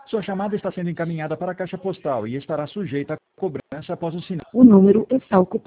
Sua chamada está sendo encaminhada para a caixa postal e estará sujeita a cobrança após o sinal. O número está ocupado.